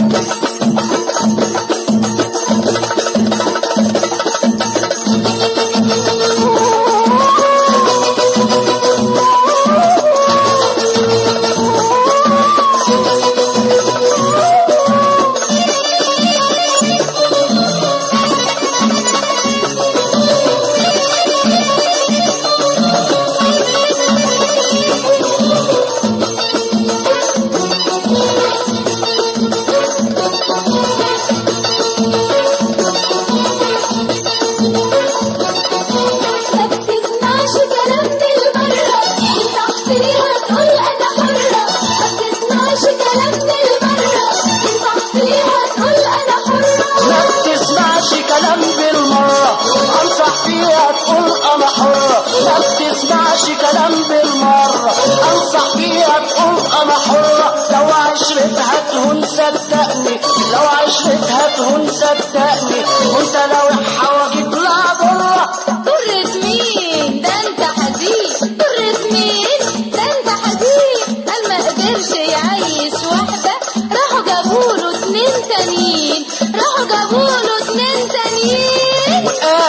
ما بتسمعش كلام بالمرة، انصح فيها تقول انا حرة. لو عشرتها تهون صدقني، لو عشرتها تهون صدقني، وانت لو حواجب لا ضرة. ضرة مين؟ ده انت حزين. ضرة مين؟ ده انت حزين. قال ما قدرش يعيش واحدة، راحوا جابوله 2 تانيين، راحوا جابوله 2 تانيين.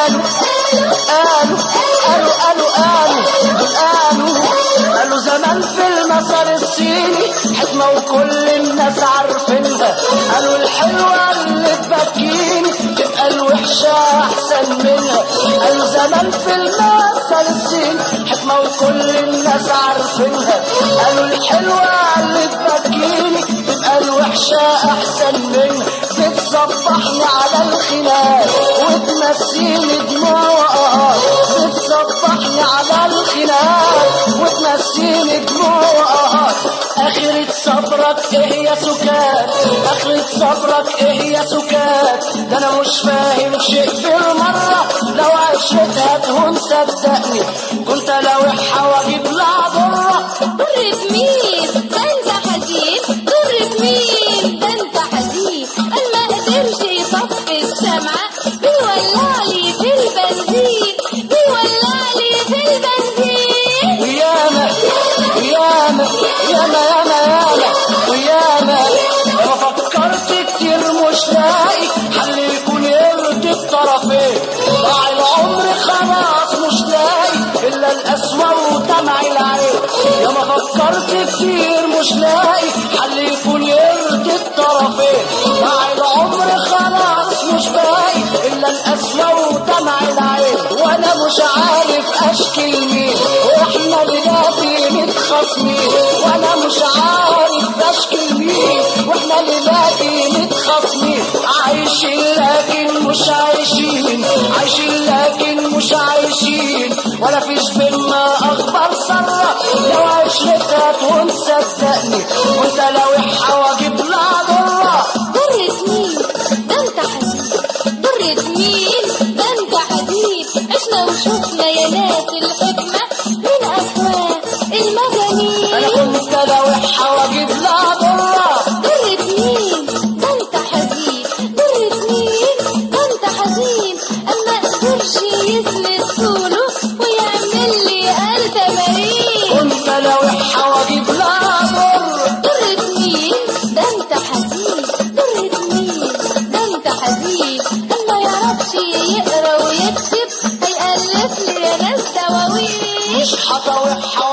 قالوا زمان في المثل الصيني حكمة وكل الناس عارفينها. قالوا الحلوة اللي تبكيني تبقى الوحشة أحسن منها. قالوا زمان في المثل الصيني حكمة وكل الناس عارفينها. قالوا الحلوة اللي تبكيني تبقى الوحشة أحسن منها. بتصبحني على الخلاف وتنسيني دموع وقهار، بتصبحني على الخلاف وتنسيني دموع وقهار. آخرة صبرك ايه يا سكات، آخرة صبرك ايه يا سكات. ده انا مش فاهم شيء بالمرة، لو عشتها تهون صدقني، كنت لو حواجب لا ضرة. ضرة مين؟ ده انت حزين. ضرة مين؟ ده انت حزين. قال ما قدرش يطفي الشمعة، بيولعلي في البنزين، بيولعلي في البنزين. وياما وياما ياما ياما ياما وياما انا فكرت كتير مش لاقي حل يكون يرضي الطرفين. ضاع العمر خلاص مش لاقي الا القسوة ودمع العين. ياما فكرت كتير مش لاقي حل يكون يرضي الطرفين. ضاع العمر خلاص مش باقي الا القسوة ودمع العين. وانا مش عارف اشكي لمين واحنا بلادي متخاصمين. وانا مش عارف اشكي لمين واحنا بلادي متخاصمين. عايشين لكن مش عايشين، عايشين لكن مش عايشين، ولا فيش بينا اخبار سرة. لو عشرتها تهون صدقني، وانت لو حواجب لا ضرة. ضرة مين؟ ده انت حزين. ضرة مين؟ ده انت حزين. عشنا وشوفنا يا ناس الحكمة من أسواق المجانين. انا كنت لو حواجب لا ضرة. ضرة مين؟ ده انت حزين. ضرة مين؟ ده انت حزين. اما قدرش يسند طوله ويعمل لي قلب بريء. كنت لو حواجب لا ضرة. ضرة مين؟ ده انت حزين. ضرة مين؟ ده انت حزين. اما يعرفش يقرا ويكتب هيألف لي ناس دواوين. مش هطاوع